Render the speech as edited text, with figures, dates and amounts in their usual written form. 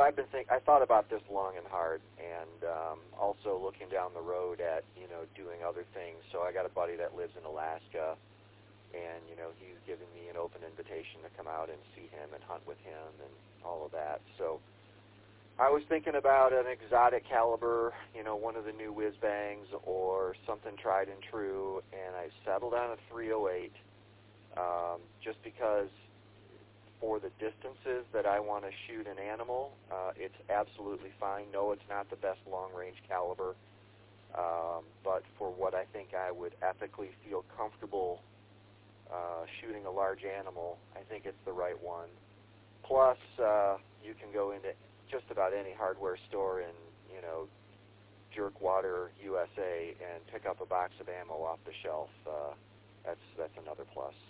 I thought about this long and hard, and also looking down the road at doing other things. So I got a buddy that lives in Alaska, and he's given me an open invitation to come out and see him and hunt with him and all of that. So I was thinking about an exotic caliber, one of the new whiz bangs or something tried and true, and I settled on a 308 just because for the distances that I want to shoot an animal, it's absolutely fine. No, it's not the best long-range caliber, but for what I think I would ethically feel comfortable shooting a large animal, I think it's the right one. Plus, you can go into just about any hardware store in, Jerkwater, USA, and pick up a box of ammo off the shelf. That's another plus.